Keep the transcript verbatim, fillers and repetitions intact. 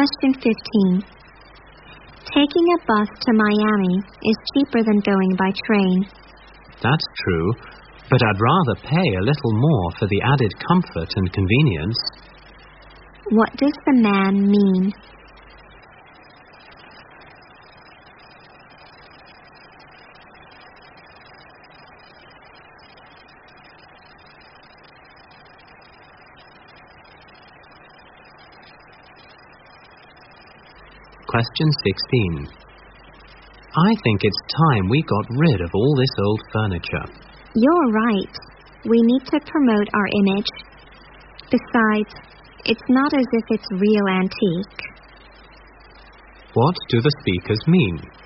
Question fifteen. Taking a bus to Miami is cheaper than going by train. That's true, but I'd rather pay a little more for the added comfort and convenience. What does the man mean? Question sixteen. I think it's time we got rid of all this old furniture. You're right. We need to promote our image. Besides, it's not as if it's real antique. What do the speakers mean?